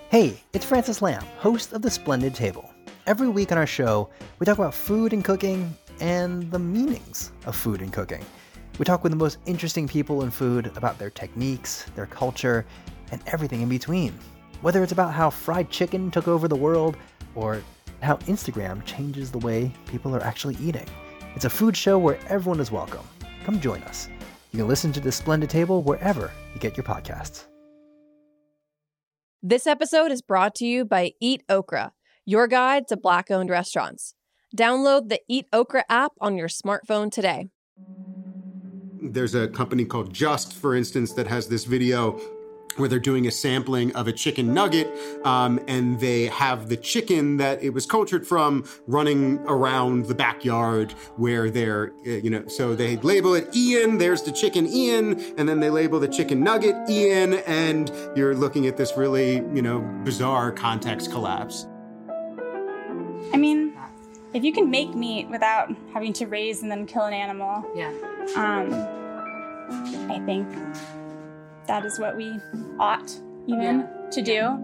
Hey, it's Francis Lamb, host of The Splendid Table. Every week on our show, we talk about food and cooking and the meanings of food and cooking. We talk with the most interesting people in food about their techniques, their culture, and everything in between. Whether it's about how fried chicken took over the world or how Instagram changes the way people are actually eating. It's a food show where everyone is welcome. Come join us. You can listen to The Splendid Table wherever you get your podcasts. This episode is brought to you by Eat Okra, your guide to Black-owned restaurants. Download the Eat Okra app on your smartphone today. There's a company called Just, for instance, that has this video where they're doing a sampling of a chicken nugget, and they have the chicken that it was cultured from running around the backyard where they're, so they label it Ian, there's the chicken Ian, and then they label the chicken nugget Ian, and you're looking at this really, bizarre context collapse. I mean, if you can make meat without having to raise and then kill an animal, I think that is what we ought to do.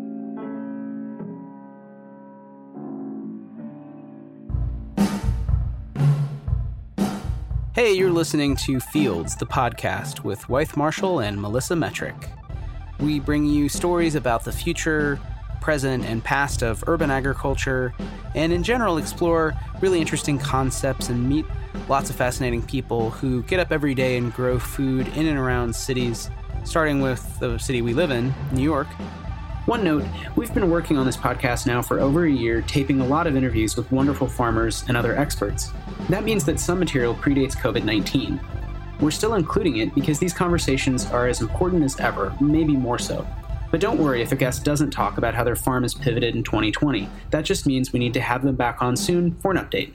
Hey, you're listening to Fields, the podcast with Wythe Marshall and Melissa Metrick. We bring you stories about the future, present, and past of urban agriculture, and in general explore really interesting concepts and meet lots of fascinating people who get up every day and grow food in and around cities, starting with the city we live in, New York. One note, we've been working on this podcast now for over a year, taping a lot of interviews with wonderful farmers and other experts. That means that some material predates COVID-19. We're still including it because these conversations are as important as ever, maybe more so. But don't worry if a guest doesn't talk about how their farm has pivoted in 2020. That just means we need to have them back on soon for an update.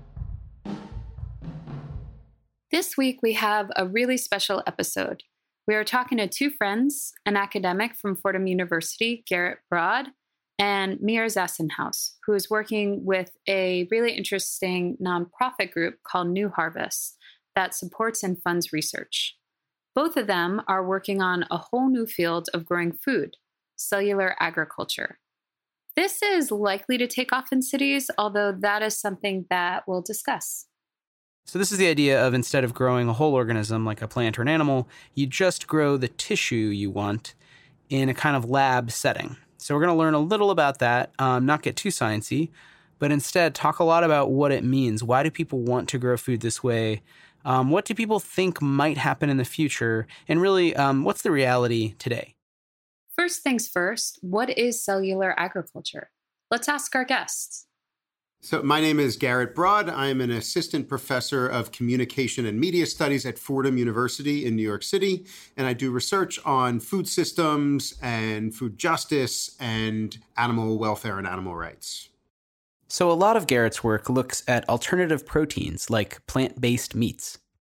This week we have a really special episode. We are talking to two friends, an academic from Fordham University, Garrett Broad, and Meir Zassenhaus, who is working with a really interesting nonprofit group called New Harvest that supports and funds research. Both of them are working on a whole new field of growing food, cellular agriculture. This is likely to take off in cities, although that is something that we'll discuss. So this is the idea of instead of growing a whole organism like a plant or an animal, you just grow the tissue you want in a kind of lab setting. So we're going to learn a little about that, not get too sciencey, but instead talk a lot about what it means. Why do people want to grow food this way? What do people think might happen in the future? And really, what's the reality today? First things first, what is cellular agriculture? Let's ask our guests. So my name is Garrett Broad. I'm an assistant professor of communication and media studies at Fordham University in New York City. And I do research on food systems and food justice and animal welfare and animal rights. So a lot of Garrett's work looks at alternative proteins like plant-based meats.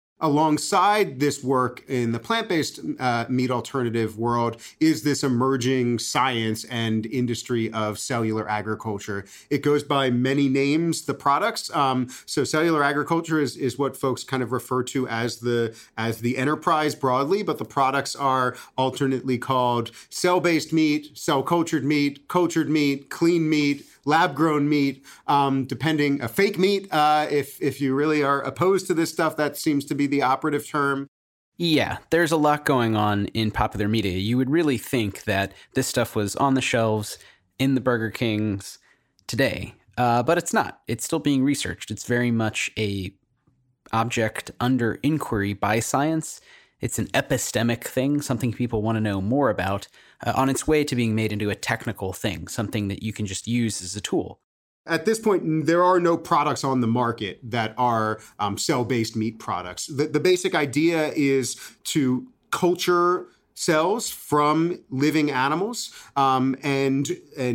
Alongside this work in the plant-based meat alternative world is this emerging science and industry of cellular agriculture. It goes by many names, the products. So cellular agriculture is what folks kind of refer to as the enterprise broadly, but the products are alternately called cell-based meat, cell-cultured meat, clean meat, lab-grown meat, depending, fake meat. If you really are opposed to this stuff, that seems to be the operative term. Yeah, there's a lot going on in popular media. You would really think that this stuff was on the shelves in the Burger Kings today, but it's not. It's still being researched. It's very much a object under inquiry by science. It's an epistemic thing, something people want to know more about, on its way to being made into a technical thing, something that you can just use as a tool. At this point, there are no products on the market that are cell-based meat products. The basic idea is to culture cells from living animals and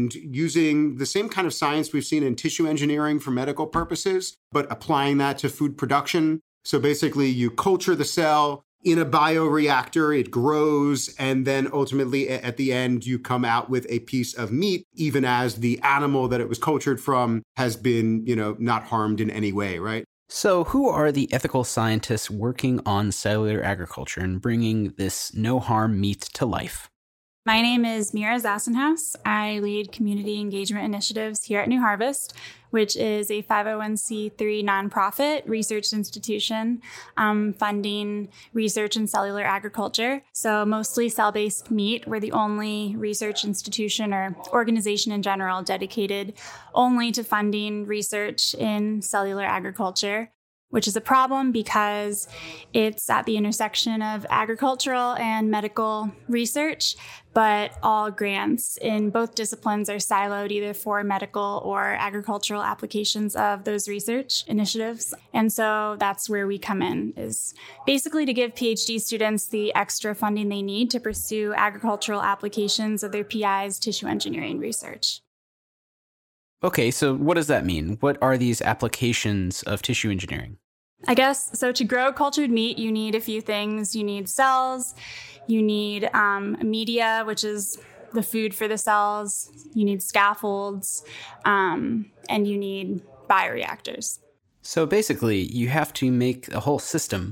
using the same kind of science we've seen in tissue engineering for medical purposes, but applying that to food production. So basically, you culture the cell in a bioreactor, it grows, and then ultimately at the end, you come out with a piece of meat, even as the animal that it was cultured from has been, not harmed in any way, right? So who are the ethical scientists working on cellular agriculture and bringing this no-harm meat to life? My name is Mira Zassenhaus. I lead community engagement initiatives here at New Harvest, which is a 501c3 nonprofit research institution funding research in cellular agriculture. So mostly cell-based meat. We're the only research institution or organization in general dedicated only to funding research in cellular agriculture, which is a problem because it's at the intersection of agricultural and medical research, but all grants in both disciplines are siloed either for medical or agricultural applications of those research initiatives. And so that's where we come in, is basically to give PhD students the extra funding they need to pursue agricultural applications of their PI's tissue engineering research. Okay, so what does that mean? What are these applications of tissue engineering? I guess, so to grow cultured meat, you need a few things. You need cells, you need media, which is the food for the cells, you need scaffolds, and you need bioreactors. So basically, you have to make a whole system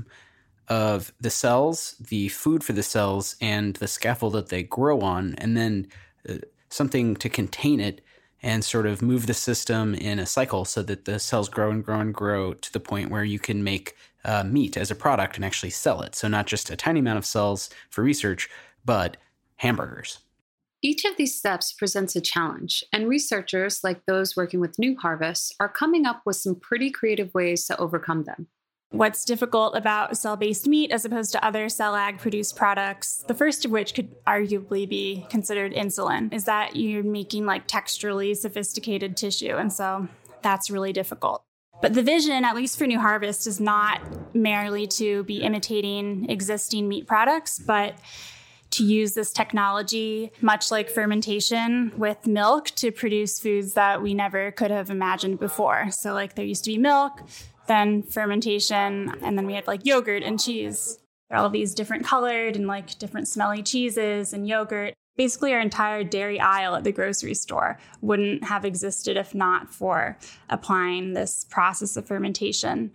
of the cells, the food for the cells, and the scaffold that they grow on, and then something to contain it and sort of move the system in a cycle so that the cells grow and grow and grow to the point where you can make meat as a product and actually sell it. So not just a tiny amount of cells for research, but hamburgers. Each of these steps presents a challenge, and researchers like those working with New Harvest are coming up with some pretty creative ways to overcome them. What's difficult about cell-based meat as opposed to other cell ag-produced products, the first of which could arguably be considered insulin, is that you're making like texturally sophisticated tissue. And so that's really difficult. But the vision, at least for New Harvest, is not merely to be imitating existing meat products, but to use this technology, much like fermentation with milk, to produce foods that we never could have imagined before. So like there used to be milk, then fermentation, and then we had like yogurt and cheese. All of these different colored and like different smelly cheeses and yogurt. Basically, our entire dairy aisle at the grocery store wouldn't have existed if not for applying this process of fermentation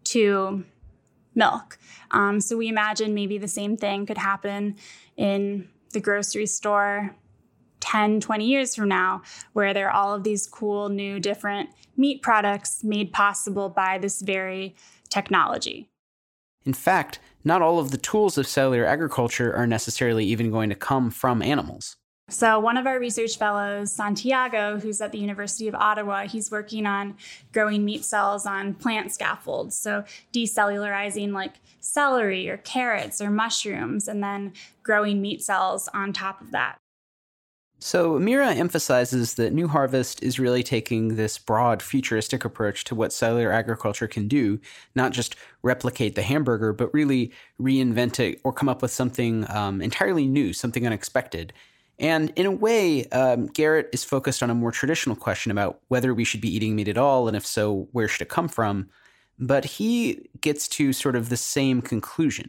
to milk. So we imagine maybe the same thing could happen in the grocery store 10, 20 years from now, where there are all of these cool, new, different meat products made possible by this very technology. In fact, not all of the tools of cellular agriculture are necessarily even going to come from animals. So one of our research fellows, Santiago, who's at the University of Ottawa, he's working on growing meat cells on plant scaffolds. So decellularizing like celery or carrots or mushrooms, and then growing meat cells on top of that. So Mira emphasizes that New Harvest is really taking this broad futuristic approach to what cellular agriculture can do, not just replicate the hamburger, but really reinvent it or come up with something entirely new, something unexpected. And in a way, Garrett is focused on a more traditional question about whether we should be eating meat at all, and if so, where should it come from? But he gets to sort of the same conclusion.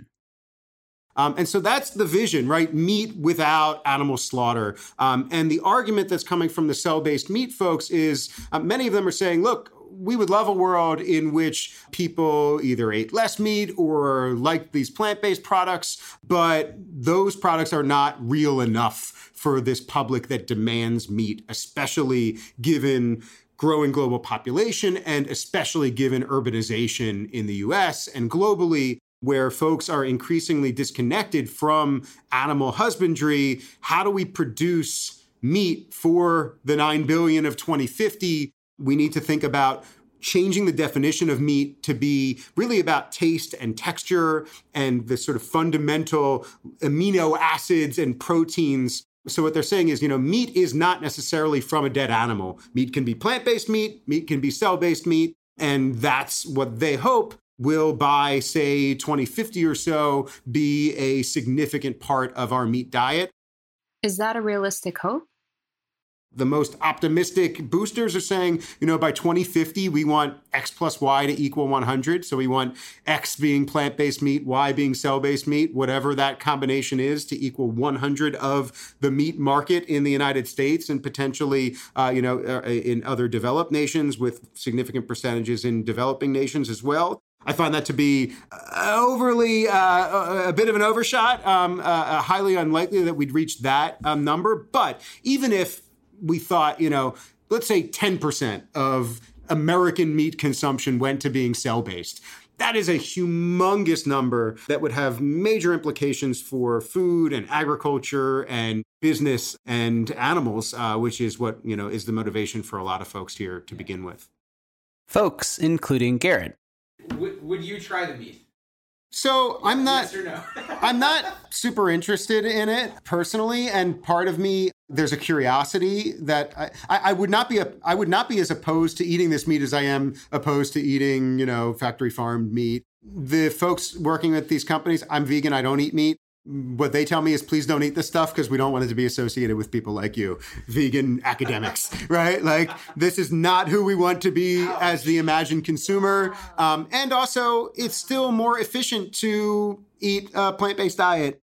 And so that's the vision, right? Meat without animal slaughter. And the argument that's coming from the cell-based meat folks is many of them are saying, look, we would love a world in which people either ate less meat or liked these plant-based products, but those products are not real enough for this public that demands meat, especially given growing global population and especially given urbanization in the US and globally, where folks are increasingly disconnected from animal husbandry. How do we produce meat for the 9 billion of 2050? We need to think about changing the definition of meat to be really about taste and texture and the sort of fundamental amino acids and proteins. So what they're saying is, meat is not necessarily from a dead animal. Meat can be plant-based meat, meat can be cell-based meat, and that's what they hope will by, say, 2050 or so, be a significant part of our meat diet. Is that a realistic hope? The most optimistic boosters are saying, by 2050, we want X plus Y to equal 100. So we want X being plant-based meat, Y being cell-based meat, whatever that combination is, to equal 100 of the meat market in the United States and potentially, in other developed nations with significant percentages in developing nations as well. I find that to be overly, a bit of an overshot, highly unlikely that we'd reach that number. But even if we thought, let's say 10% of American meat consumption went to being cell-based, that is a humongous number that would have major implications for food and agriculture and business and animals, which is what, is the motivation for a lot of folks here to begin with. Folks, including Garrett. Would you try the meat? So I'm not, yes or no? I'm not super interested in it personally. And part of me, there's a curiosity that I would not be as opposed to eating this meat as I am opposed to eating, factory farmed meat. The folks working at these companies, I'm vegan, I don't eat meat. What they tell me is, please don't eat this stuff because we don't want it to be associated with people like you, vegan academics, right? Like, this is not who we want to be as the imagined consumer. And also, it's still more efficient to eat a plant-based diet.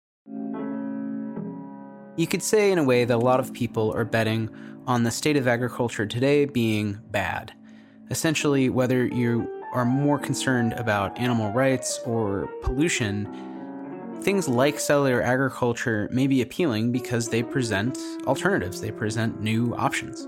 You could say, in a way, that a lot of people are betting on the state of agriculture today being bad. Essentially, whether you are more concerned about animal rights or pollution, things like cellular agriculture may be appealing because they present alternatives. They present new options.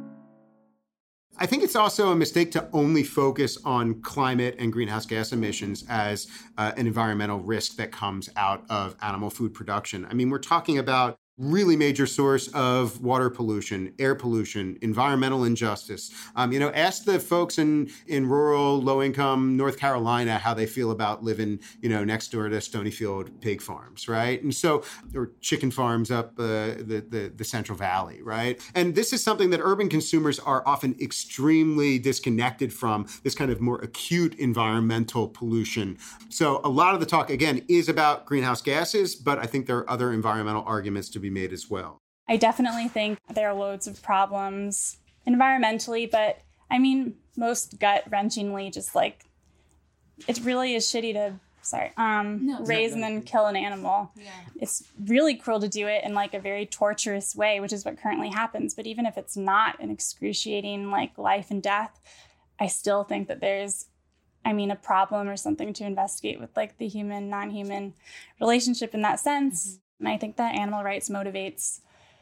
I think it's also a mistake to only focus on climate and greenhouse gas emissions as an environmental risk that comes out of animal food production. I mean, we're talking about really major source of water pollution, air pollution, environmental injustice. Ask the folks in rural, low-income North Carolina how they feel about living, next door to Stonyfield pig farms, right? And so, or chicken farms up the Central Valley, right? And this is something that urban consumers are often extremely disconnected from, this kind of more acute environmental pollution. So a lot of the talk, again, is about greenhouse gases, but I think there are other environmental arguments to be made as well. I definitely think there are loads of problems environmentally, but I mean, most gut-wrenchingly, just like, it really is shitty to, raise and then kill an animal. Yeah. It's really cruel to do it in like a very torturous way, which is what currently happens. But even if it's not an excruciating like life and death, I still think that there's a problem or something to investigate with like the human, non-human relationship in that sense. Mm-hmm. And I think that animal rights motivates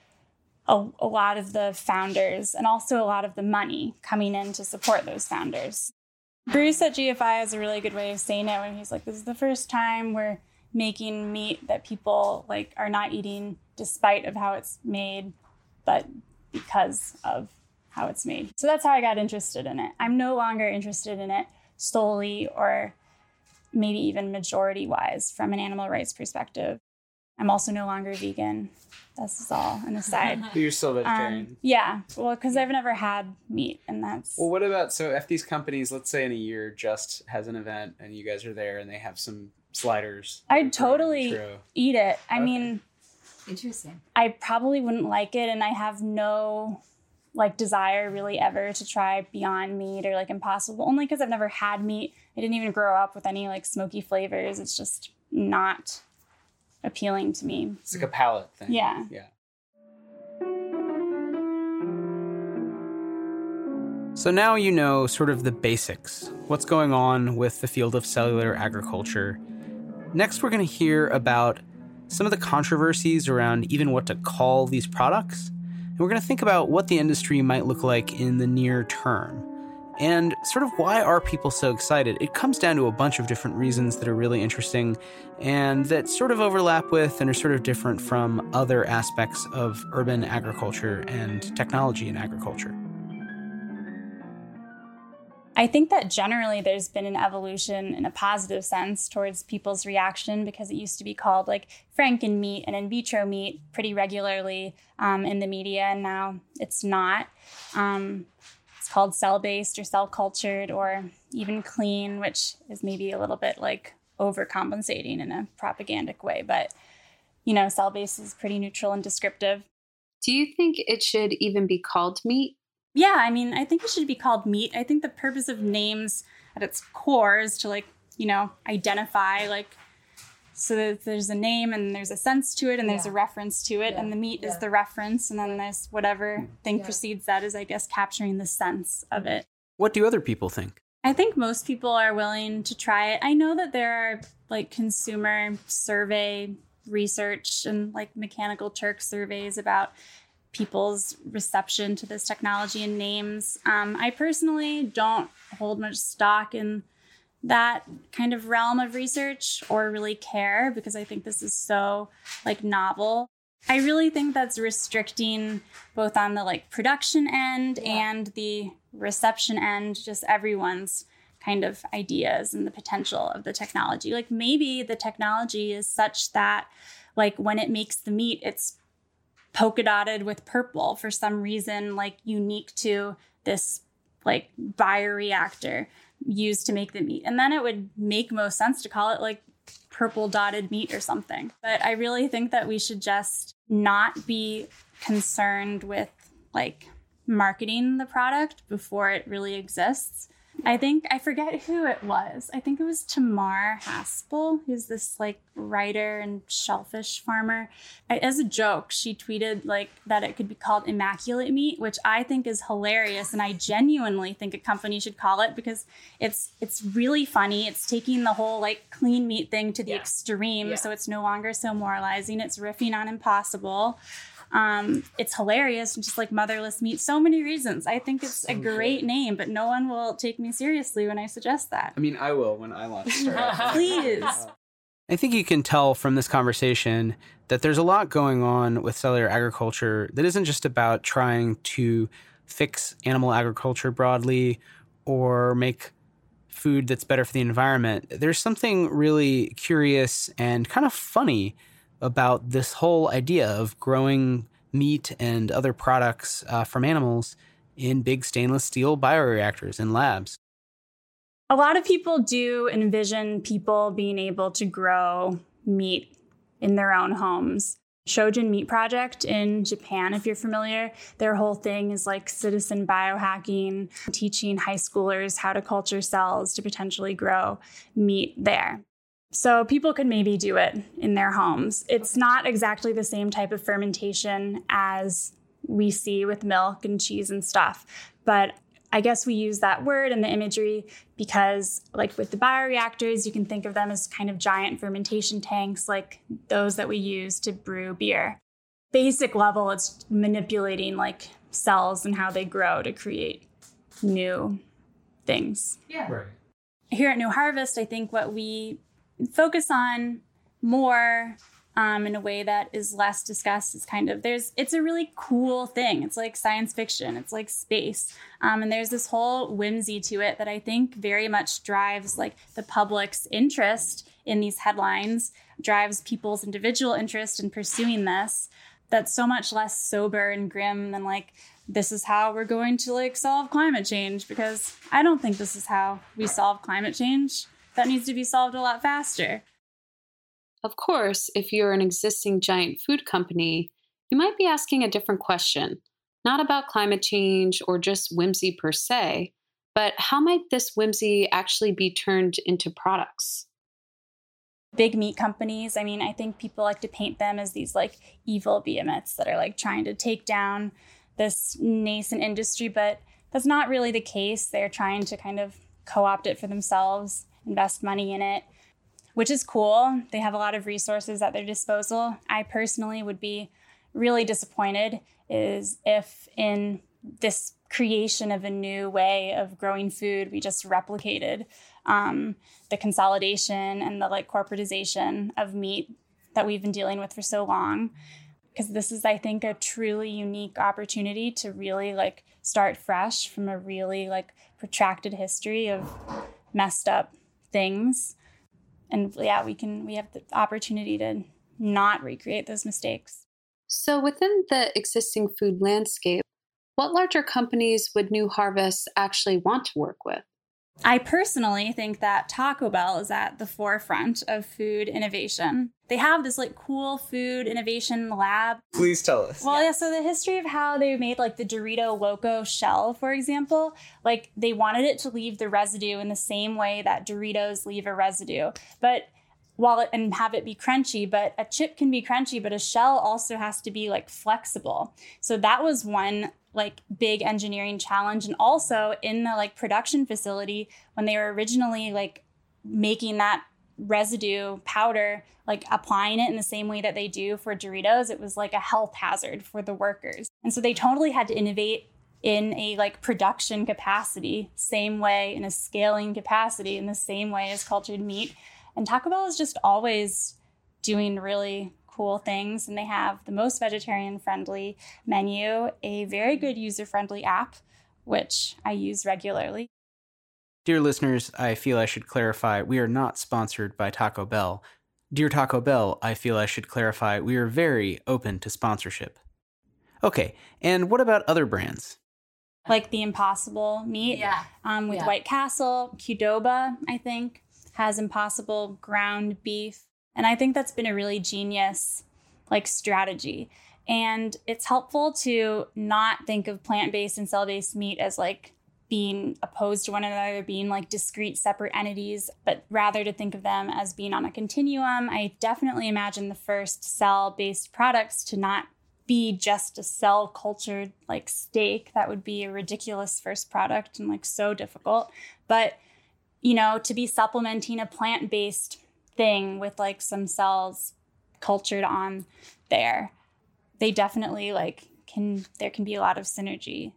a lot of the founders and also a lot of the money coming in to support those founders. Bruce at GFI has a really good way of saying it when he's like, this is the first time we're making meat that people like are not eating despite of how it's made, but because of how it's made. So that's how I got interested in it. I'm no longer interested in it solely or maybe even majority-wise from an animal rights perspective. I'm also no longer vegan. This is all an aside. But you're still vegetarian. Yeah. Well, because I've never had meat, and that's... Well, what about, so if these companies, let's say in a year, Just has an event, and you guys are there, and they have some sliders. I'd totally eat it. I mean... Interesting. I probably wouldn't like it, and I have no, desire really ever to try Beyond Meat or, Impossible, only because I've never had meat. I didn't even grow up with any, smoky flavors. It's just not appealing to me. It's like a palate thing. Yeah. So now you know sort of the basics, what's going on with the field of cellular agriculture. Next, we're going to hear about some of the controversies around even what to call these products. And we're going to think about what the industry might look like in the near term. And sort of why are people so excited? It comes down to a bunch of different reasons that are really interesting and that sort of overlap with and are sort of different from other aspects of urban agriculture and technology in agriculture. I think that generally there's been an evolution in a positive sense towards people's reaction because it used to be called Franken meat and in vitro meat pretty regularly in the media, and now it's not. It's called cell-based or cell-cultured or even clean, which is maybe a little bit overcompensating in a propagandic way. But, cell-based is pretty neutral and descriptive. Do you think it should even be called meat? Yeah, I think it should be called meat. I think the purpose of names at its core is to identify so that there's a name and there's a sense to it and there's a reference to it and the meat is the reference and then there's whatever thing precedes that is, I guess, capturing the sense of it. What do other people think? I think most people are willing to try it. I know that there are like consumer survey research and like Mechanical Turk surveys about people's reception to this technology and names. I personally don't hold much stock in that kind of realm of research or really care, because I think this is so like novel. I really think that's restricting both on the like production end and the reception end, just everyone's kind of ideas and the potential of the technology. Like maybe the technology is such that like when it makes the meat, it's polka dotted with purple for some reason, like unique to this like bioreactor used to make the meat. And then it would make most sense to call it like purple dotted meat or something. But I really think that we should just not be concerned with like marketing the product before it really exists. I forget who it was. I think it was Tamar Haspel, who's this like writer and shellfish farmer. As a joke, she tweeted like that it could be called immaculate meat, which I think is hilarious. And I genuinely think a company should call it, because it's really funny. It's taking the whole like clean meat thing to the extreme. So it's no longer so moralizing. It's riffing on Impossible. It's hilarious and just like motherless meat. So many reasons. I think it's a great name, but no one will take me seriously when I suggest that. I mean, I will when I launch Startup. Please. I think you can tell from this conversation that there's a lot going on with cellular agriculture that isn't just about trying to fix animal agriculture broadly or make food that's better for the environment. There's something really curious and kind of funny about this whole idea of growing meat and other products from animals in big stainless steel bioreactors in labs. A lot of people do envision people being able to grow meat in their own homes. Shojin Meat Project in Japan, if you're familiar, their whole thing is like citizen biohacking, teaching high schoolers how to culture cells to potentially grow meat there. So people could maybe do it in their homes. It's not exactly the same type of fermentation as we see with milk and cheese and stuff. But I guess we use that word and the imagery because, like with the bioreactors, you can think of them as kind of giant fermentation tanks like those that we use to brew beer. Basic level, it's manipulating like cells and how they grow to create new things. Yeah. Right. Here at New Harvest, I think what we focus on more in a way that is less discussed is kind of it's a really cool thing. It's like science fiction. It's like space. And there's this whole whimsy to it that I think very much drives like the public's interest in these headlines, drives people's individual interest in pursuing this. That's so much less sober and grim than like, this is how we're going to like solve climate change, because I don't think this is how we solve climate change. That needs to be solved a lot faster. Of course, if you're an existing giant food company, you might be asking a different question, not about climate change or just whimsy per se, but how might this whimsy actually be turned into products? Big meat companies, I mean, I think people like to paint them as these like evil behemoths that are like trying to take down this nascent industry, but that's not really the case. They're trying to kind of co-opt it for themselves, invest money in it, which is cool. They have a lot of resources at their disposal. I personally would be really disappointed if in this creation of a new way of growing food, we just replicated the consolidation and the like corporatization of meat that we've been dealing with for so long. Because this is, I think, a truly unique opportunity to really like start fresh from a really like protracted history of messed up things. And yeah, we have the opportunity to not recreate those mistakes. So within the existing food landscape, what larger companies would New Harvest actually want to work with? I personally think that Taco Bell is at the forefront of food innovation. They have this like cool food innovation lab. Please tell us. Well, yeah, so the history of how they made like the Dorito Loco shell, for example, like they wanted it to leave the residue in the same way that Doritos leave a residue, and have it be crunchy, but a chip can be crunchy, but a shell also has to be like flexible. So that was one like big engineering challenge. And also in the like production facility, when they were originally like making that residue powder, like applying it in the same way that they do for Doritos, it was like a health hazard for the workers. And so they totally had to innovate in a like production capacity, same way, in a scaling capacity, in the same way as cultured meat. And Taco Bell is just always doing really cool things. And they have the most vegetarian friendly menu, a very good user friendly app, which I use regularly. Dear listeners, I feel I should clarify we are not sponsored by Taco Bell. Dear Taco Bell, I feel I should clarify we are very open to sponsorship. Okay, and what about other brands? Like the Impossible meat with White Castle. Qdoba, I think, has Impossible ground beef. And I think that's been a really genius like strategy. And it's helpful to not think of plant-based and cell-based meat as like being opposed to one another, being like discrete, separate entities, but rather to think of them as being on a continuum. I definitely imagine the first cell-based products to not be just a cell-cultured like steak. That would be a ridiculous first product and like so difficult. But, you know, to be supplementing a plant-based thing with like some cells cultured on there, they definitely like there can be a lot of synergy.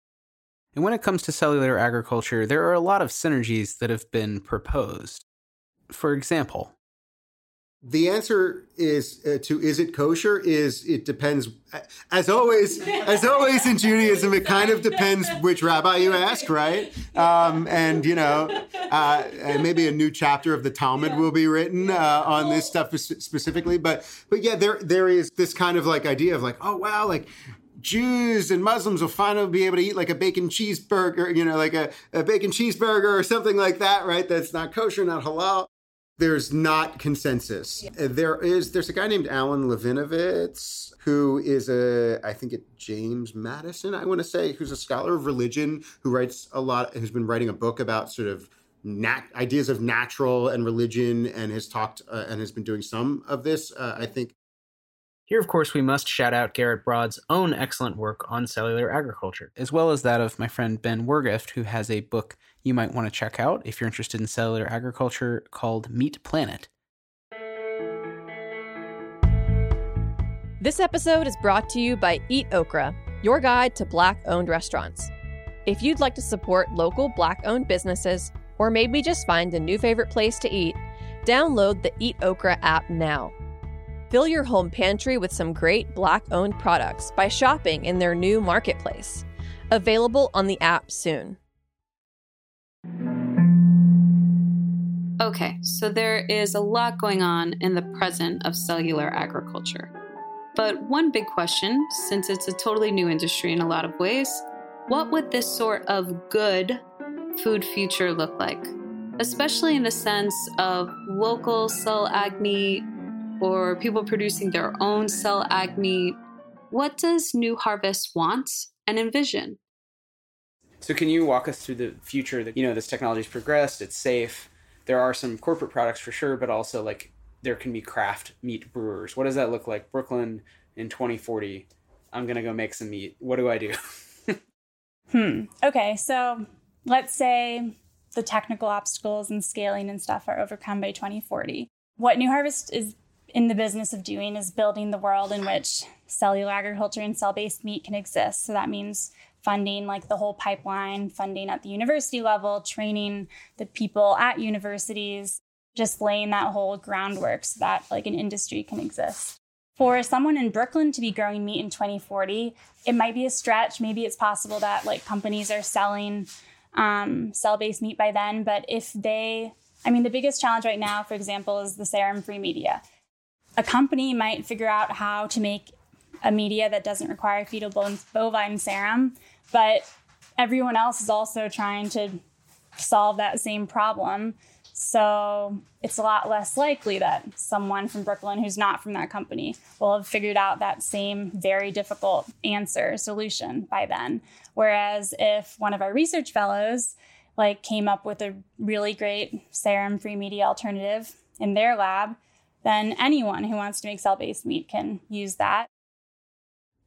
And when it comes to cellular agriculture, there are a lot of synergies that have been proposed. For example, the answer is is it kosher? It depends. As always in Judaism, it kind of depends which rabbi you ask, right? And you know, maybe a new chapter of the Talmud will be written on this stuff specifically. But yeah, there is this kind of like idea of like, oh wow, like Jews and Muslims will finally be able to eat like a bacon cheeseburger, you know, like a bacon cheeseburger or something like that, right? That's not kosher, not halal. There's not consensus. Yeah. There's a guy named Alan Levinovitz who is I think at James Madison, I want to say, who's a scholar of religion who writes a lot, who's been writing a book about sort of ideas of natural and religion, and has talked and has been doing some of this, I think. Here, of course, we must shout out Garrett Broad's own excellent work on cellular agriculture, as well as that of my friend Ben Wergift, who has a book you might want to check out if you're interested in cellular agriculture called Meat Planet. This episode is brought to you by Eat Okra, your guide to Black-owned restaurants. If you'd like to support local Black-owned businesses, or maybe just find a new favorite place to eat, download the Eat Okra app now. Fill your home pantry with some great Black-owned products by shopping in their new marketplace. Available on the app soon. Okay, so there is a lot going on in the present of cellular agriculture. But one big question, since it's a totally new industry in a lot of ways, what would this sort of good food future look like? Especially in the sense of local cell ag meat, or people producing their own cell ag meat. What does New Harvest want and envision? So can you walk us through the future that, you know, this technology's progressed, it's safe, there are some corporate products for sure, but also like there can be craft meat brewers. What does that look like? Brooklyn in 2040, I'm going to go make some meat. What do I do? Okay, so let's say the technical obstacles and scaling and stuff are overcome by 2040. What New Harvest is in the business of doing is building the world in which cellular agriculture and cell-based meat can exist. So that means funding like the whole pipeline, funding at the university level, training the people at universities, just laying that whole groundwork so that like an industry can exist. For someone in Brooklyn to be growing meat in 2040, it might be a stretch. Maybe it's possible that like companies are selling cell-based meat by then. But the biggest challenge right now, for example, is the serum-free media. A company might figure out how to make a media that doesn't require fetal bovine serum, but everyone else is also trying to solve that same problem. So it's a lot less likely that someone from Brooklyn who's not from that company will have figured out that same very difficult solution by then. Whereas if one of our research fellows like came up with a really great serum-free media alternative in their lab, then anyone who wants to make cell-based meat can use that.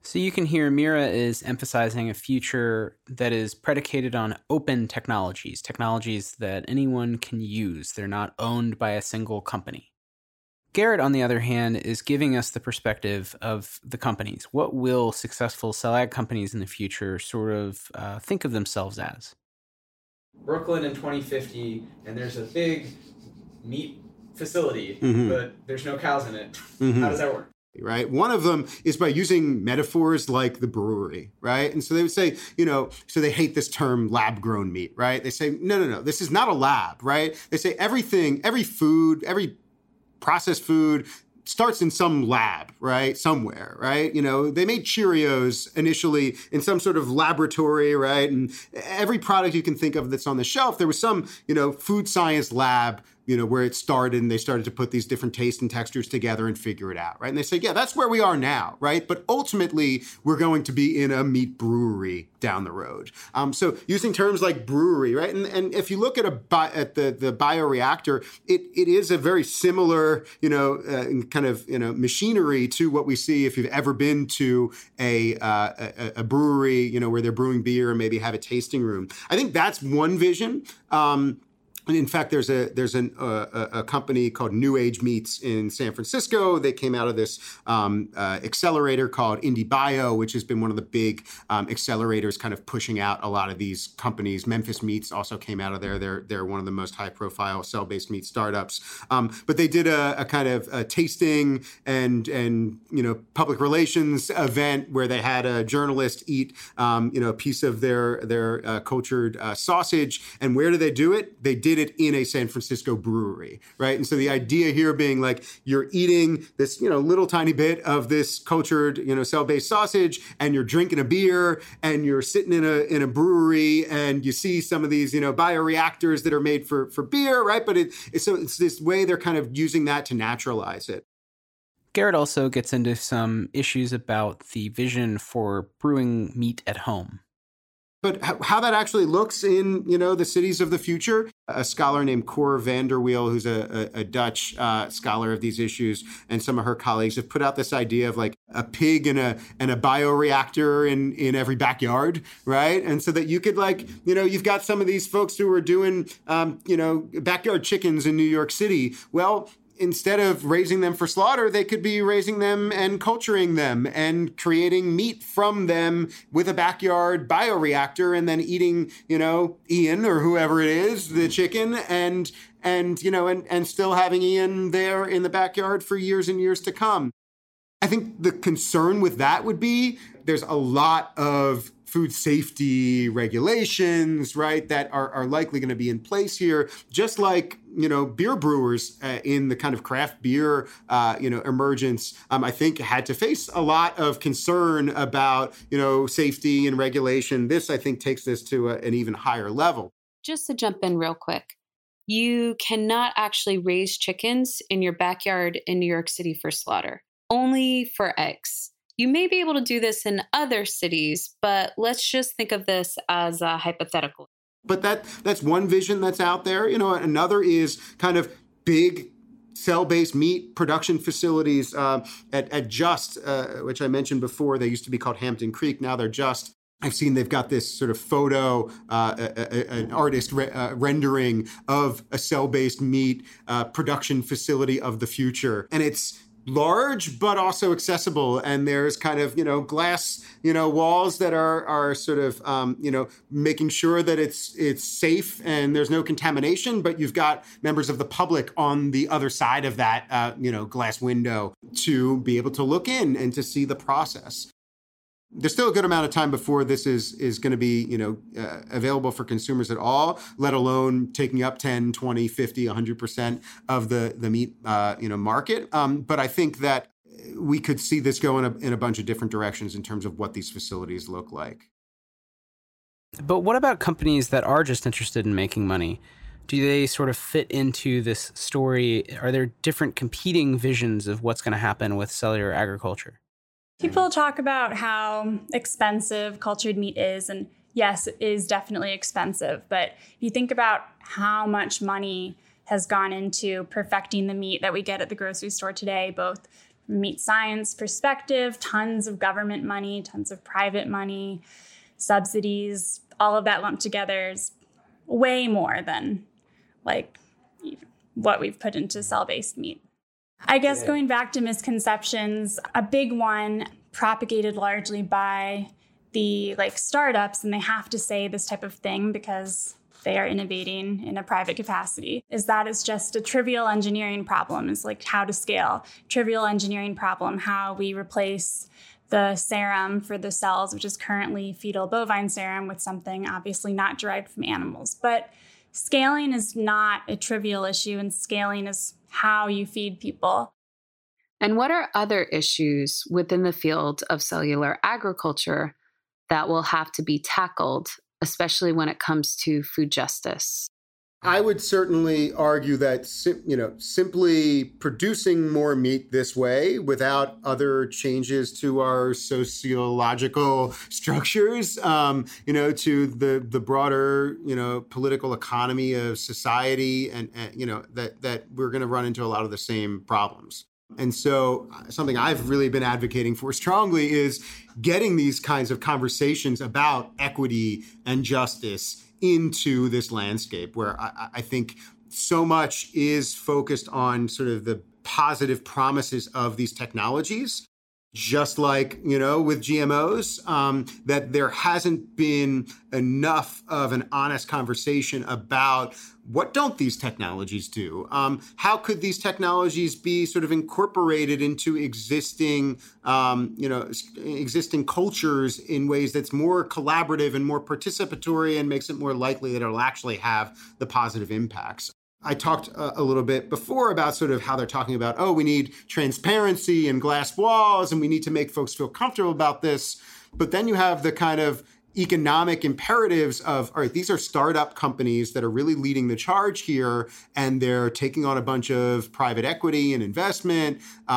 So you can hear Mira is emphasizing a future that is predicated on open technologies that anyone can use. They're not owned by a single company. Garrett, on the other hand, is giving us the perspective of the companies. What will successful cell ag companies in the future sort of think of themselves as? Brooklyn in 2050, and there's a big meat facility, but there's no cows in it. How does that work? Right. One of them is by using metaphors like the brewery, right? And so they would say, so they hate this term lab grown meat, right? They say, no, this is not a lab, right? They say every food, every processed food starts in some lab, right? Somewhere, right? They made Cheerios initially in some sort of laboratory, right? And every product you can think of that's on the shelf, there was some, food science lab, where it started, and they started to put these different tastes and textures together and figure it out, right? And they say, yeah, that's where we are now, right? But ultimately, we're going to be in a meat brewery down the road. So using terms like brewery, right? And if you look at the bioreactor, it is a very similar, kind of, machinery to what we see if you've ever been to a brewery, where they're brewing beer and maybe have a tasting room. I think that's one vision. In fact, there's a company called New Age Meats in San Francisco. They came out of this accelerator called IndieBio, which has been one of the big accelerators kind of pushing out a lot of these companies. Memphis Meats also came out of there. They're one of the most high-profile cell-based meat startups. But they did a kind of a tasting and public relations event where they had a journalist eat a piece of their cultured sausage. And where did they do it? They did it in a San Francisco brewery, right? And so the idea here being like you're eating this, little tiny bit of this cultured, cell-based sausage, and you're drinking a beer, and you're sitting in a brewery, and you see some of these, bioreactors that are made for beer, right? But it's this way they're kind of using that to naturalize it. Garrett also gets into some issues about the vision for brewing meat at home. But how that actually looks in, the cities of the future, a scholar named Cor van der Wiel, who's a Dutch scholar of these issues, and some of her colleagues have put out this idea of like a pig and a bioreactor in every backyard, right? And so that you could you've got some of these folks who are doing, backyard chickens in New York City. Well, instead of raising them for slaughter, they could be raising them and culturing them and creating meat from them with a backyard bioreactor, and then eating, Ian or whoever it is, the chicken, and still having Ian there in the backyard for years and years to come. I think the concern with that would be there's a lot of food safety regulations, right, that are likely going to be in place here, just like, beer brewers in the kind of craft beer, emergence, I think had to face a lot of concern about, safety and regulation. This, I think, takes this to an even higher level. Just to jump in real quick, you cannot actually raise chickens in your backyard in New York City for slaughter, only for eggs. You may be able to do this in other cities, but let's just think of this as a hypothetical. But that's one vision that's out there. Another is kind of big cell-based meat production facilities at Just, which I mentioned before. They used to be called Hampton Creek. Now they're Just. I've seen they've got this sort of photo, an artist rendering of a cell-based meat production facility of the future. And it's large, but also accessible. And there's kind of, glass, walls that are sort of, making sure that it's safe and there's no contamination, but you've got members of the public on the other side of that, glass window to be able to look in and to see the process. There's still a good amount of time before this is going to be, available for consumers at all, let alone taking up 10, 20, 50, 100% of the meat, market. But I think that we could see this go in a bunch of different directions in terms of what these facilities look like. But what about companies that are just interested in making money? Do they sort of fit into this story? Are there different competing visions of what's going to happen with cellular agriculture? People talk about how expensive cultured meat is, and yes, it is definitely expensive. But if you think about how much money has gone into perfecting the meat that we get at the grocery store today, both meat science perspective, tons of government money, tons of private money, subsidies, all of that lumped together is way more than like what we've put into cell-based meat. I guess going back to misconceptions, a big one propagated largely by the startups, and they have to say this type of thing because they are innovating in a private capacity, is that it's just a trivial engineering problem. It's like how to scale. Trivial engineering problem, how we replace the serum for the cells, which is currently fetal bovine serum, with something obviously not derived from animals. But scaling is not a trivial issue, and scaling is how you feed people. And what are other issues within the field of cellular agriculture that will have to be tackled, especially when it comes to food justice? I would certainly argue that simply producing more meat this way without other changes to our sociological structures, to the broader, political economy of society, and that we're going to run into a lot of the same problems. And so something I've really been advocating for strongly is getting these kinds of conversations about equity and justice into this landscape, where I think so much is focused on sort of the positive promises of these technologies, just like, with GMOs, that there hasn't been enough of an honest conversation about what don't these technologies do? How could these technologies be sort of incorporated into existing cultures in ways that's more collaborative and more participatory and makes it more likely that it'll actually have the positive impacts? I talked a little bit before about sort of how they're talking about, we need transparency and glass walls, and we need to make folks feel comfortable about this. But then you have the kind of economic imperatives of, all right, these are startup companies that are really leading the charge here, and they're taking on a bunch of private equity and investment.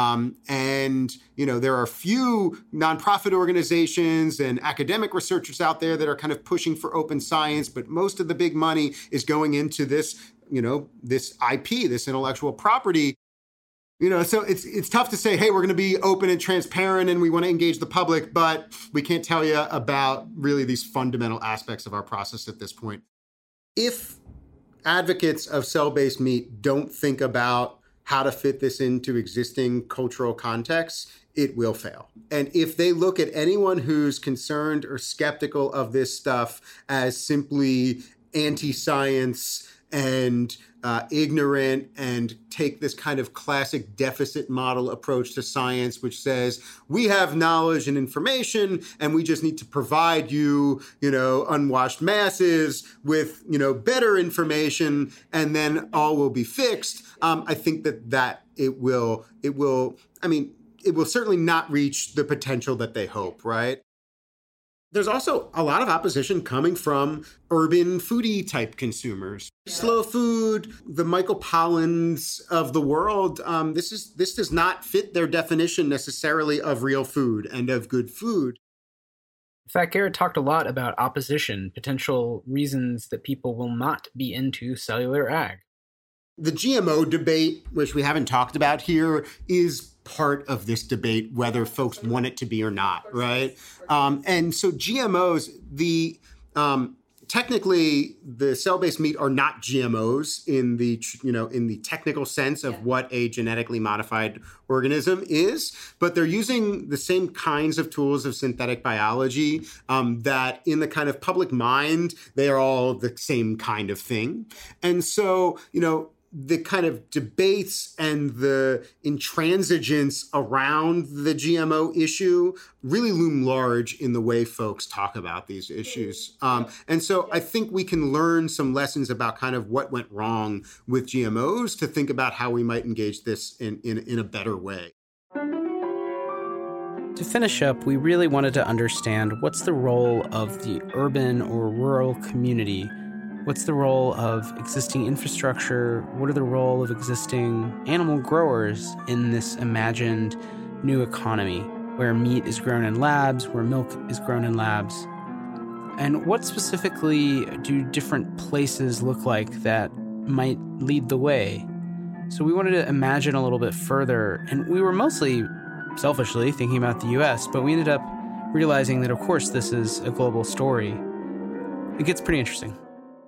There are few nonprofit organizations and academic researchers out there that are kind of pushing for open science, but most of the big money is going into this this IP, this intellectual property. So it's tough to say, hey, we're going to be open and transparent and we want to engage the public, but we can't tell you about really these fundamental aspects of our process at this point. If advocates of cell-based meat don't think about how to fit this into existing cultural contexts, it will fail. And if they look at anyone who's concerned or skeptical of this stuff as simply anti-science and ignorant, and take this kind of classic deficit model approach to science, which says we have knowledge and information and we just need to provide you, unwashed masses with, better information, and then all will be fixed. I think that it will certainly not reach the potential that they hope, right? There's also a lot of opposition coming from urban foodie type consumers. Slow food, the Michael Pollans of the world, this does not fit their definition necessarily of real food and of good food. In fact, Garrett talked a lot about opposition, potential reasons that people will not be into cellular ag. The GMO debate, which we haven't talked about here, is part of this debate, whether folks want it to be or not, right? And so GMOs, technically the cell-based meat are not GMOs in the technical sense of what a genetically modified organism is, but they're using the same kinds of tools of synthetic biology that in the kind of public mind, they are all the same kind of thing. And so, the kind of debates and the intransigence around the GMO issue really loom large in the way folks talk about these issues. And so I think we can learn some lessons about kind of what went wrong with GMOs to think about how we might engage this in a better way. To finish up, we really wanted to understand what's the role of the urban or rural community. What's the role of existing infrastructure? What are the role of existing animal growers in this imagined new economy where meat is grown in labs, where milk is grown in labs? And what specifically do different places look like that might lead the way? So we wanted to imagine a little bit further, and we were mostly selfishly thinking about the US, but we ended up realizing that, of course, this is a global story. It gets pretty interesting.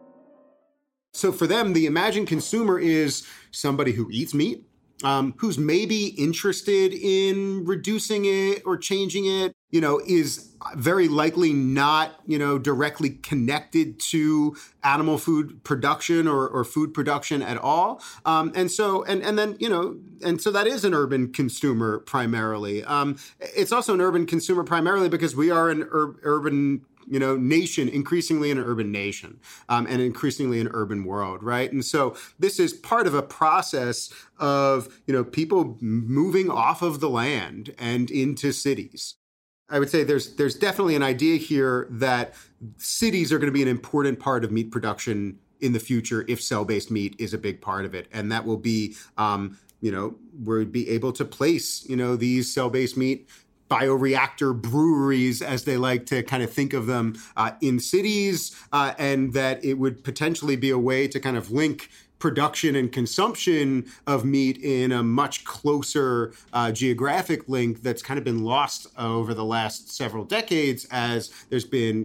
So for them, the imagined consumer is somebody who eats meat, who's maybe interested in reducing it or changing it, is very likely not, directly connected to animal food production or food production at all. And so that is an urban consumer primarily. It's also an urban consumer primarily because we are an urban nation, increasingly an urban nation, and increasingly an urban world, right? And so this is part of a process of, people moving off of the land and into cities. I would say there's definitely an idea here that cities are going to be an important part of meat production in the future if cell-based meat is a big part of it. And that will be, we'll be able to place, these cell-based meat bioreactor breweries, as they like to kind of think of them, in cities, and that it would potentially be a way to kind of link production and consumption of meat in a much closer geographic link that's kind of been lost over the last several decades as there's been,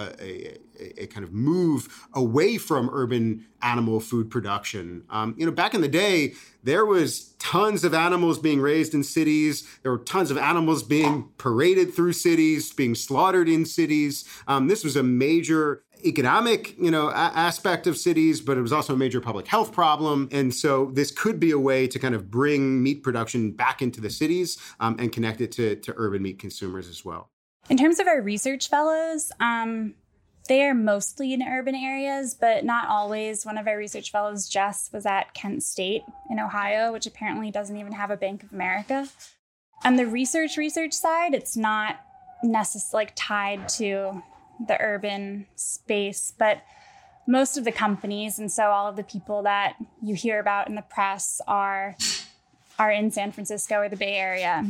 a kind of move away from urban animal food production. Back in the day, there was tons of animals being raised in cities. There were tons of animals being paraded through cities, being slaughtered in cities. This was a major economic, aspect of cities, but it was also a major public health problem. And so this could be a way to kind of bring meat production back into the cities and connect it to urban meat consumers as well. In terms of our research fellows, they are mostly in urban areas, but not always. One of our research fellows, Jess, was at Kent State in Ohio, which apparently doesn't even have a Bank of America. On the research side, it's not necessarily tied to the urban space, but most of the companies, and so all of the people that you hear about in the press are in San Francisco or the Bay Area,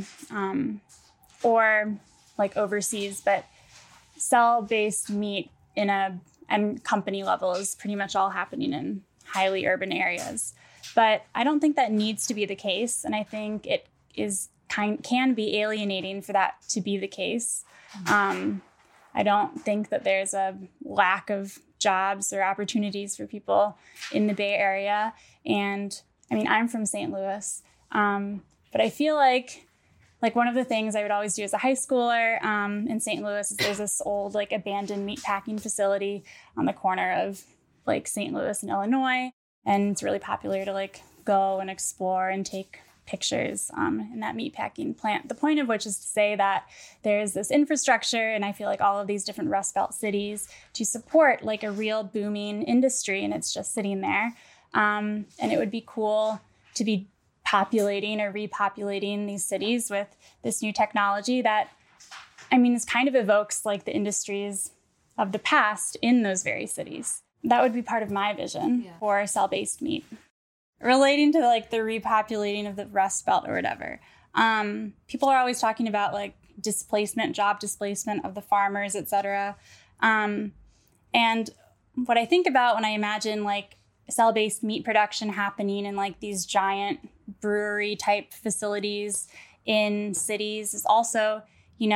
or like overseas, but cell-based meat and company level is pretty much all happening in highly urban areas. But I don't think that needs to be the case, and I think it can be alienating for that to be the case. I don't think that there's a lack of jobs or opportunities for people in the Bay Area. And I mean, I'm from St. Louis, but I feel like one of the things I would always do as a high schooler in St. Louis is there's this old abandoned meatpacking facility on the corner of St. Louis and Illinois. And it's really popular to go and explore and take pictures in that meatpacking plant. The point of which is to say that there's this infrastructure, and I feel like all of these different Rust Belt cities to support a real booming industry, and it's just sitting there. And it would be cool to be populating or repopulating these cities with this new technology that, this kind of evokes the industries of the past in those very cities. That would be part of my vision for cell-based meat. Relating to the repopulating of the Rust Belt or whatever. People are always talking about job displacement of the farmers, et cetera. And what I think about when I imagine cell-based meat production happening in these giant brewery type facilities in cities is also,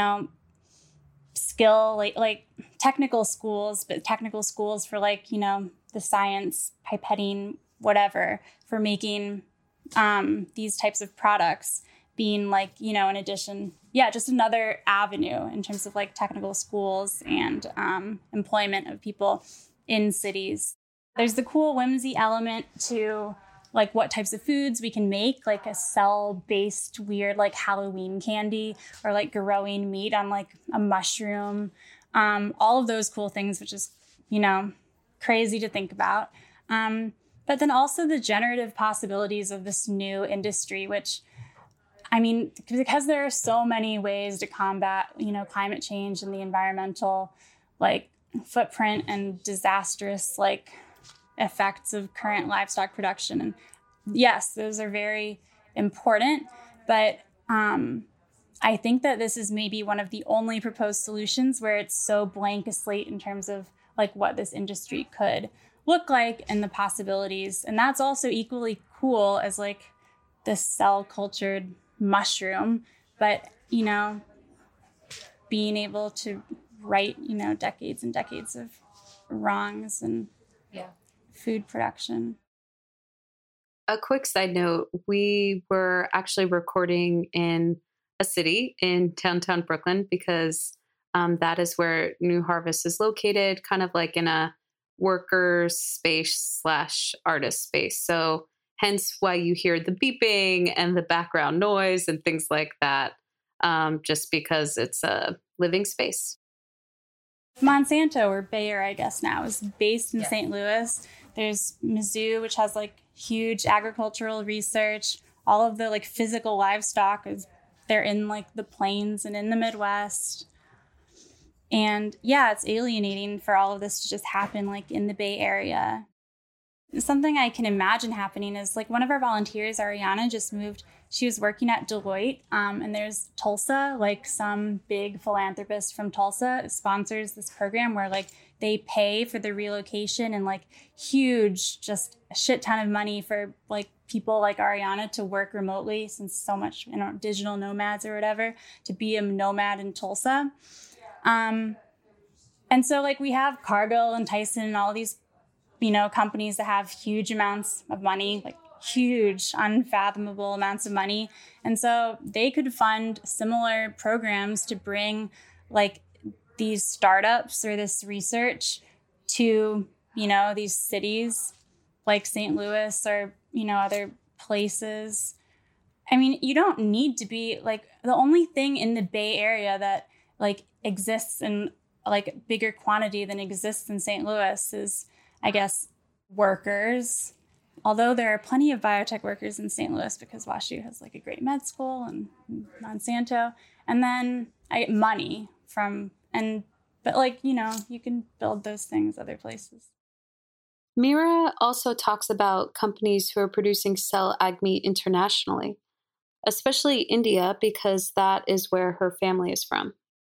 skill, technical schools, but technical schools for the science, pipetting, whatever, for making these types of products being in addition, just another avenue in terms of technical schools and employment of people in cities. There's the cool whimsy element to what types of foods we can make, a cell-based weird Halloween candy, or growing meat on a mushroom. All of those cool things, which is, crazy to think about. But then also the generative possibilities of this new industry, which, because there are so many ways to combat, climate change and the environmental, footprint and disastrous, effects of current livestock production. And yes, those are very important, but I think that this is maybe one of the only proposed solutions where it's so blank a slate in terms of what this industry could look like and the possibilities. And that's also equally cool as this cell cultured mushroom But, you know, being able to right, you know, decades and decades of wrongs and food production. A quick side note, we were actually recording in a city in downtown Brooklyn because that is where New Harvest is located, kind of like in a worker space / artist space. So hence why you hear the beeping and the background noise and things like that, just because it's a living space. Monsanto, or Bayer, I guess now, is based in St. Louis. There's Mizzou, which has like huge agricultural research. All of the like physical livestock they're in like the plains and in the Midwest. And yeah, it's alienating for all of this to just happen like in the Bay Area. Something I can imagine happening is like one of our volunteers, Ariana, just moved. She was working at Deloitte, and there's Tulsa, like some big philanthropist from Tulsa sponsors this program where like they pay for the relocation and like huge, just a shit ton of money for like people like Ariana to work remotely, since so much, you know, digital nomads or whatever, to be a nomad in Tulsa. And so like we have Cargill and Tyson and all these, you know, companies that have huge amounts of money, like huge, unfathomable amounts of money. And so they could fund similar programs to bring like these startups or this research to, you know, these cities like St. Louis or, you know, other places. I mean, you don't need to be like, the only thing in the Bay Area that like exists in like bigger quantity than exists in St. Louis is, I guess, workers. Although there are plenty of biotech workers in St. Louis because WashU has like a great med school and Monsanto. And then money but like, you know, you can build those things other places. Mira also talks about companies who are producing cell ag meat internationally, especially India, because that is where her family is from.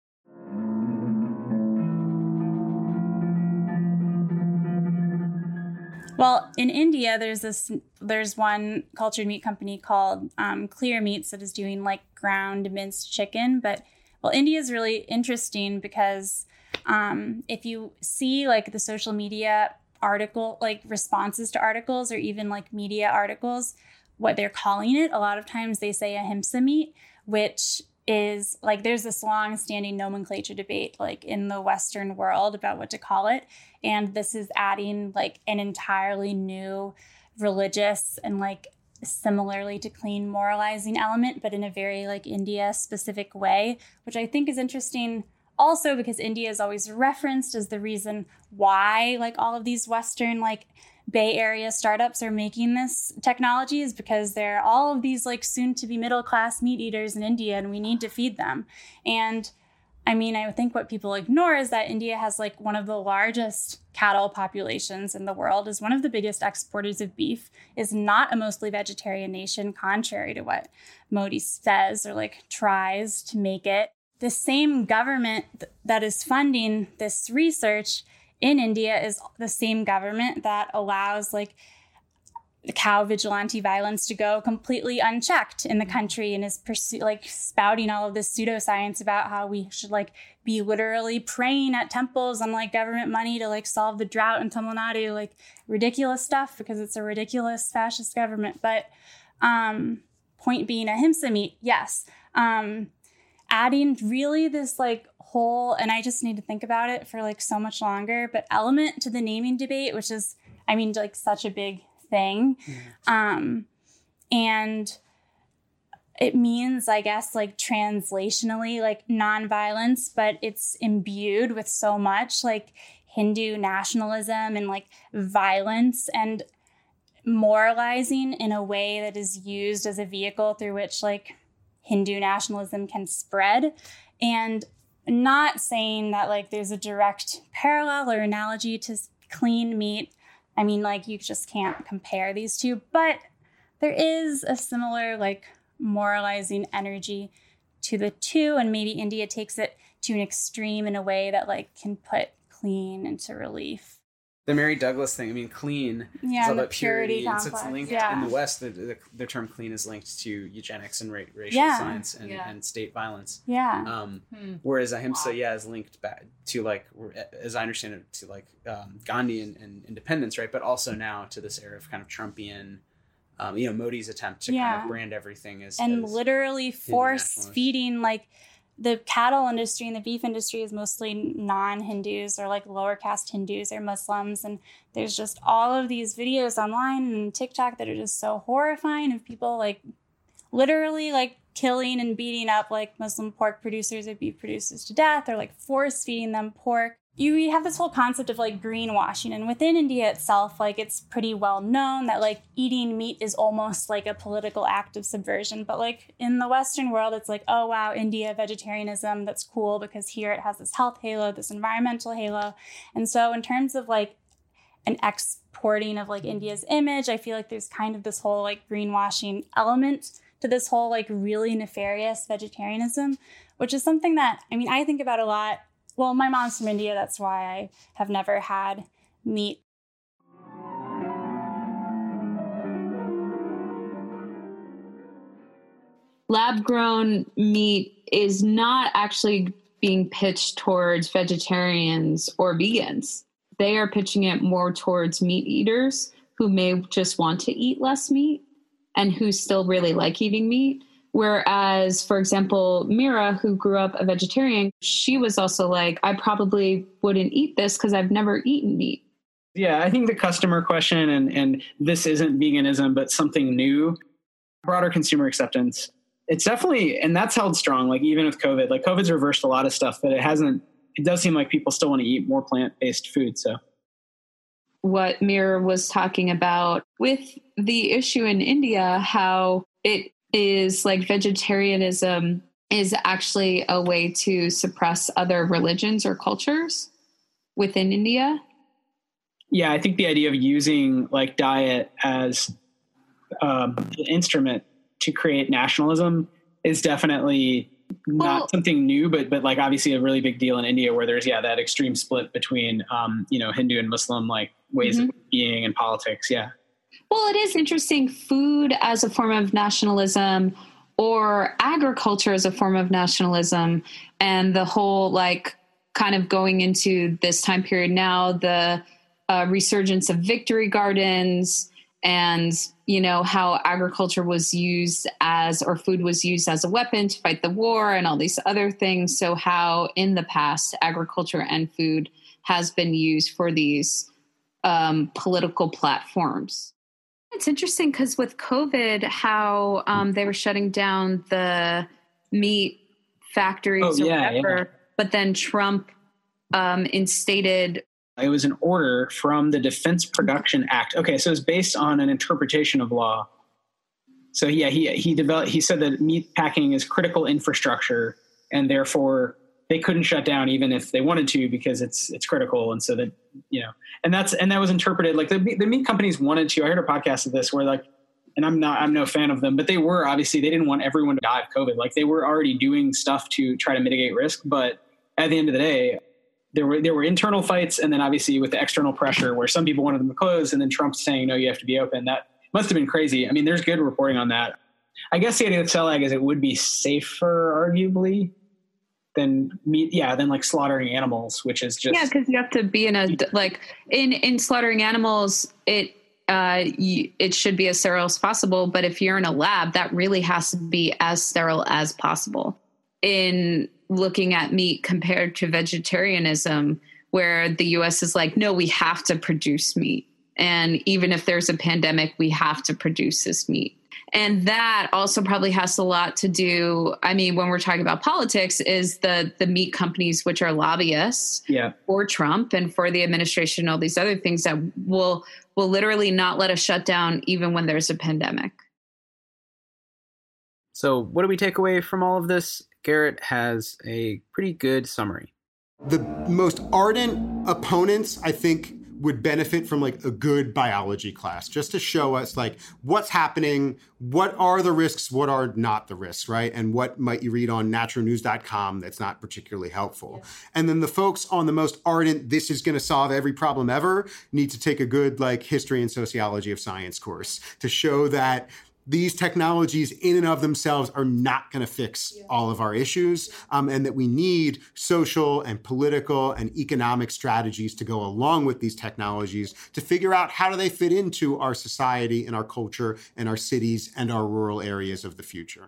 Well, in India, there's one cultured meat company called Clear Meats that is doing like ground minced chicken. But well, India is really interesting because if you see like the social media article, like responses to articles or even like media articles, what they're calling it, a lot of times they say ahimsa meat, which is like there's this long-standing nomenclature debate like in the Western world about what to call it. And this is adding like an entirely new religious and like similarly to clean moralizing element, but in a very like India specific way, which I think is interesting also because India is always referenced as the reason why like all of these Western like Bay Area startups are making this technology is because there are all of these like soon to be middle class meat eaters in India and we need to feed them. And I mean, I think what people ignore is that India has like one of the largest cattle populations in the world, is one of the biggest exporters of beef, is not a mostly vegetarian nation, contrary to what Modi says or like tries to make it. The same government that is funding this research in India is the same government that allows like the cow vigilante violence to go completely unchecked in the country and is spouting all of this pseudoscience about how we should like be literally praying at temples on like government money to like solve the drought in Tamil Nadu, like ridiculous stuff because it's a ridiculous fascist government. But point being, ahimsa meat, yes. Adding really this like whole, and I just need to think about it for like so much longer, but element to the naming debate, which is, I mean, like such a big thing. And it means, I guess, like translationally, like nonviolence, but it's imbued with so much like Hindu nationalism and like violence and moralizing in a way that is used as a vehicle through which like Hindu nationalism can spread. And not saying that like there's a direct parallel or analogy to clean meat. I mean, like you just can't compare these two, but there is a similar like moralizing energy to the two. And maybe India takes it to an extreme in a way that like can put clean into relief. The Mary Douglas thing, I mean, clean is all and the about purity. And so complex. it's linked in the West, the term clean is linked to eugenics and racial science and state violence. Whereas ahimsa, is linked back to, like, as I understand it, to like Gandhi and independence, right? But also now to this era of kind of Trumpian, Modi's attempt to kind of brand everything as literally force feeding, like, the cattle industry and the beef industry is mostly non-Hindus or like lower caste Hindus or Muslims. And there's just all of these videos online and TikTok that are just so horrifying of people like literally like killing and beating up like Muslim pork producers or beef producers to death, or like force feeding them pork. You have this whole concept of like greenwashing, and within India itself, like it's pretty well known that like eating meat is almost like a political act of subversion. But like in the Western world, it's like, oh wow, India, vegetarianism, that's cool because here it has this health halo, this environmental halo. And so in terms of like an exporting of like India's image, I feel like there's kind of this whole like greenwashing element to this whole like really nefarious vegetarianism, which is something that, I mean, I think about a lot. Well, my mom's from India. That's why I have never had meat. Lab-grown meat is not actually being pitched towards vegetarians or vegans. They are pitching it more towards meat eaters who may just want to eat less meat and who still really like eating meat. Whereas, for example, Mira, who grew up a vegetarian, she was also like, I probably wouldn't eat this because I've never eaten meat. Yeah, I think the customer question and this isn't veganism, but something new, broader consumer acceptance. It's definitely, and that's held strong, like even with COVID. Like COVID's reversed a lot of stuff, but it does seem like people still want to eat more plant-based food. So what Mira was talking about with the issue in India, how it is like vegetarianism is actually a way to suppress other religions or cultures within India. Yeah, I think the idea of using like diet as an instrument to create nationalism is definitely not something new, but like obviously a really big deal in India where there's that extreme split between Hindu and Muslim like ways of being and politics. Yeah. Well, it is interesting, food as a form of nationalism or agriculture as a form of nationalism, and the whole like kind of going into this time period now, the resurgence of victory gardens and, how agriculture was used or food was used as a weapon to fight the war and all these other things. So how in the past agriculture and food has been used for these political platforms. It's interesting because with COVID, how they were shutting down the meat factories or whatever, but then Trump instated. It was an order from the Defense Production Act. Okay, so it's based on an interpretation of law. So he said that meat packing is critical infrastructure, and therefore they couldn't shut down even if they wanted to because it's critical. And so that and that was interpreted like the meat companies wanted to. I heard a podcast of this where like, and I'm no fan of them, but they didn't want everyone to die of COVID. Like they were already doing stuff to try to mitigate risk, but at the end of the day, there were internal fights, and then obviously with the external pressure where some people wanted them to close, and then Trump saying no, you have to be open. That must have been crazy. I mean, there's good reporting on that. I guess the idea of CELAG is it would be safer, arguably, than meat, than like slaughtering animals, which is just because you have to be in slaughtering animals. It should be as sterile as possible, but if you're in a lab, that really has to be as sterile as possible. In looking at meat compared to vegetarianism, where the U.S. is like, no, we have to produce meat, and even if there's a pandemic, we have to produce this meat. And that also probably has a lot to do, I mean, when we're talking about politics, is the meat companies, which are lobbyists for Trump and for the administration, all these other things that will literally not let us shut down even when there's a pandemic. So what do we take away from all of this? Garrett has a pretty good summary. The most ardent opponents, I think, would benefit from like a good biology class, just to show us like what's happening, what are the risks, what are not the risks, right? And what might you read on naturalnews.com that's not particularly helpful. Yeah. And then the folks on the most ardent, this is going to solve every problem ever, need to take a good like history and sociology of science course to show that these technologies in and of themselves are not going to fix all of our issues, and that we need social and political and economic strategies to go along with these technologies to figure out how do they fit into our society and our culture and our cities and our rural areas of the future.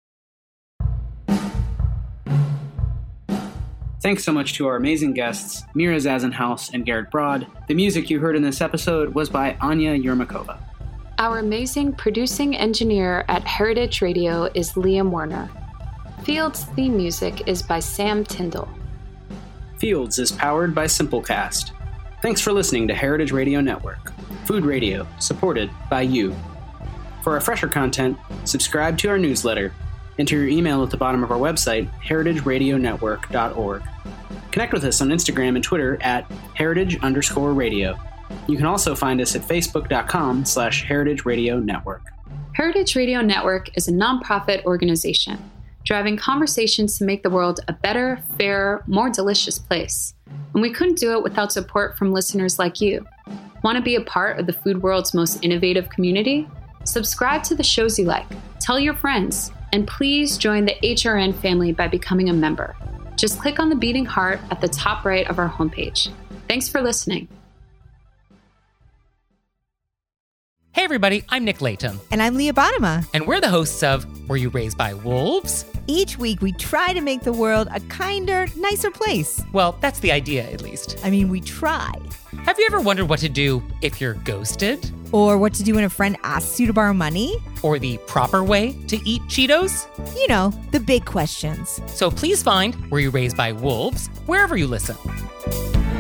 Thanks so much to our amazing guests, Mira Zassenhaus and Garrett Broad. The music you heard in this episode was by Anya Yermakova. Our amazing producing engineer at Heritage Radio is Liam Werner. Fields' theme music is by Sam Tyndall. Fields is powered by Simplecast. Thanks for listening to Heritage Radio Network, food radio supported by you. For our fresher content, subscribe to our newsletter. Enter your email at the bottom of our website, heritageradionetwork.org. Connect with us on Instagram and Twitter at heritage_radio. You can also find us at facebook.com/Heritage Radio Network. Heritage Radio Network is a nonprofit organization driving conversations to make the world a better, fairer, more delicious place. And we couldn't do it without support from listeners like you. Want to be a part of the food world's most innovative community? Subscribe to the shows you like, tell your friends, and please join the HRN family by becoming a member. Just click on the beating heart at the top right of our homepage. Thanks for listening. Hey everybody, I'm Nick Latham. And I'm Leah Bottima. And we're the hosts of Were You Raised by Wolves? Each week we try to make the world a kinder, nicer place. Well, that's the idea, at least. I mean, we try. Have you ever wondered what to do if you're ghosted? Or what to do when a friend asks you to borrow money? Or the proper way to eat Cheetos? You know, the big questions. So please find Were You Raised by Wolves wherever you listen.